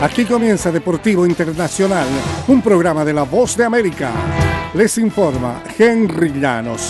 Aquí comienza Deportivo Internacional, un programa de La Voz de América. Les informa Henry Llanos.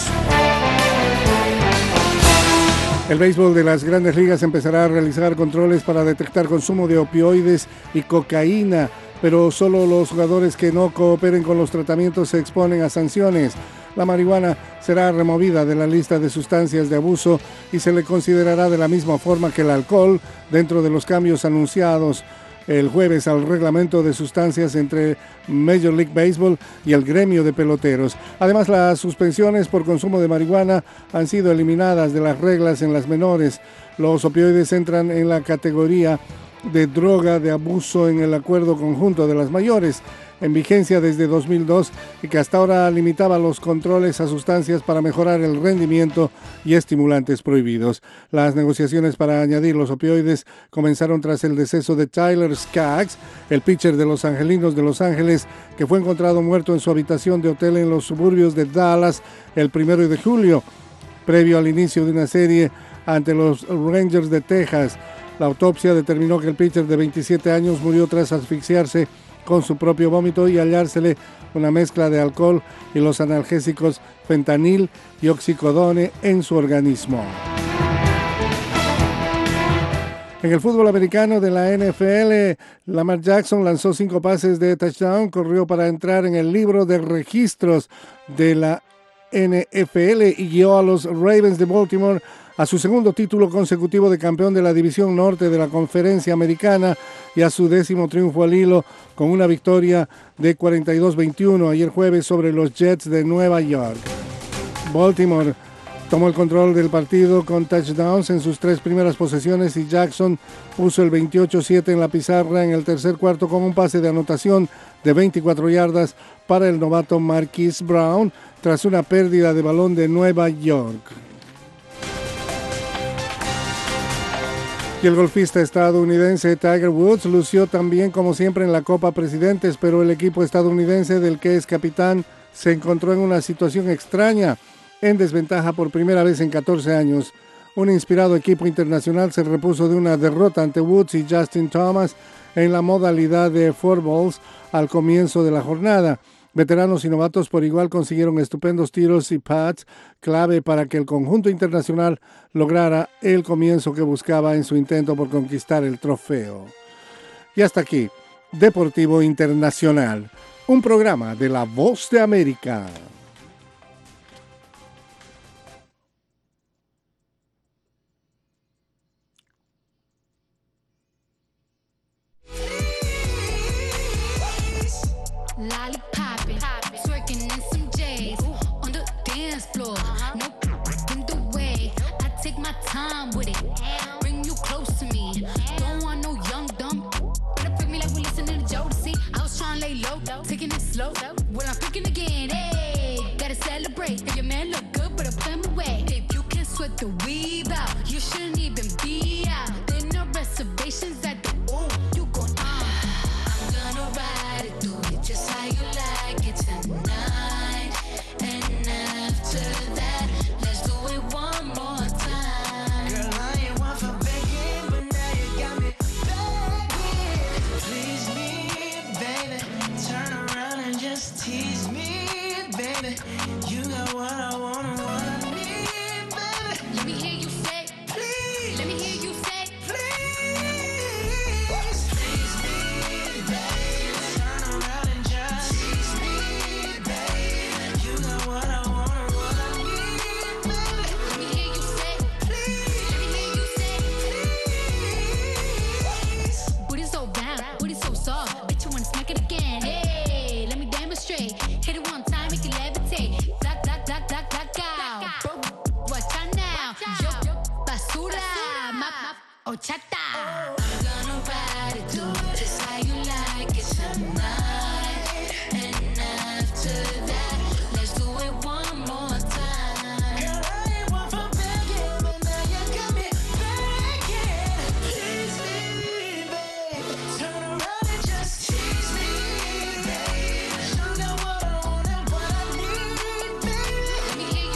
El béisbol de las Grandes Ligas empezará a realizar controles para detectar consumo de opioides y cocaína, pero solo los jugadores que no cooperen con los tratamientos se exponen a sanciones. La marihuana será removida de la lista de sustancias de abuso y se le considerará de la misma forma que el alcohol dentro de los cambios anunciados el jueves al reglamento de sustancias entre Major League Baseball y el gremio de peloteros. Además, las suspensiones por consumo de marihuana han sido eliminadas de las reglas en las menores. Los opioides entran en la categoría de droga de abuso en el acuerdo conjunto de las mayores, en vigencia desde 2002 y que hasta ahora limitaba los controles a sustancias para mejorar el rendimiento y estimulantes prohibidos. Las negociaciones para añadir los opioides comenzaron tras el deceso de Tyler Skaggs, el pitcher de los Angelinos de Los Ángeles, que fue encontrado muerto en su habitación de hotel en los suburbios de Dallas el 1 de julio, previo al inicio de una serie ante los Rangers de Texas. La autopsia determinó que el pitcher de 27 años murió tras asfixiarse con su propio vómito y hallársele una mezcla de alcohol y los analgésicos fentanil y oxicodone en su organismo. En el fútbol americano de la NFL, Lamar Jackson lanzó 5 pases de touchdown, corrió para entrar en el libro de registros de la NFL y guió a los Ravens de Baltimore a su segundo título consecutivo de campeón de la División Norte de la Conferencia Americana y a su 10º triunfo al hilo con una victoria de 42-21 ayer jueves sobre los Jets de Nueva York. Baltimore tomó el control del partido con touchdowns en sus 3 primeras posesiones y Jackson puso el 28-7 en la pizarra en el tercer cuarto con un pase de anotación de 24 yardas para el novato Marquise Brown tras una pérdida de balón de Nueva York. Y el golfista estadounidense Tiger Woods lució también como siempre en la Copa Presidentes, pero el equipo estadounidense del que es capitán se encontró en una situación extraña, en desventaja por primera vez en 14 años. Un inspirado equipo internacional se repuso de una derrota ante Woods y Justin Thomas en la modalidad de 4 balls al comienzo de la jornada. Veteranos y novatos por igual consiguieron estupendos tiros y pads, clave para que el conjunto internacional lograra el comienzo que buscaba en su intento por conquistar el trofeo. Y hasta aquí, Deportivo Internacional, un programa de La Voz de América. Taking it slow, when I'm picking again, hey, gotta celebrate. If your man look good, but put him away. If you can sweat the weave out, you shouldn't even be out. There no reservations at the you gon' I'm gonna ride it, do it just how you like it tonight. And after that, let's do it one more time. Girl, I ain't one for begging, but now you got me begging. Please me, baby. Turn around and just tease me, baby. You got what I want, what I need, baby. Let me hear you say, please. Let me hear you say, please. Please me, baby. Turn around and just tease me, baby. You got what I want, what I need, baby. Let me hear you say, please. Let me hear you say, please. Booty so round, booty so soft. Bet you wanna smack it again. Hey, let me demonstrate. Hit it one time, make it levitate. Black, black, black, black, black out. Bro, watch out now. Yo, basura. Horchata.